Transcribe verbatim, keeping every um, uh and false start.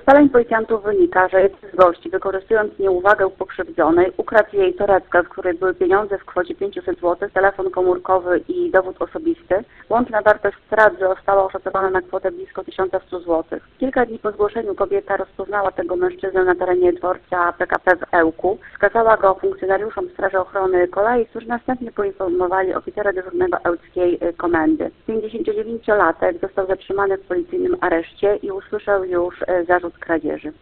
ustaleń policjantów wynika, że jeden z gości, wykorzystując nieuwagę pokrzywdzonej, ukradł jej torebkę, w której były pieniądze w kwocie pięćset złotych, telefon komórkowy i dowód osobisty. Łączna wartość strat została oszacowana na kwotę blisko tysiąc sto złotych. Kilka dni po zgłoszeniu kobieta rozpoznała tego mężczyznę na terenie dworca P K P w Ełku. Wskazała go funkcjonariuszom Straży Ochrony Kolei, którzy następnie poinformowali oficera dyżurnego ełckiej komendy. pięćdziesięciodziewięciolatek został zatrzymany w policyjnym areszcie i usłyszał już zarzut kradzieży.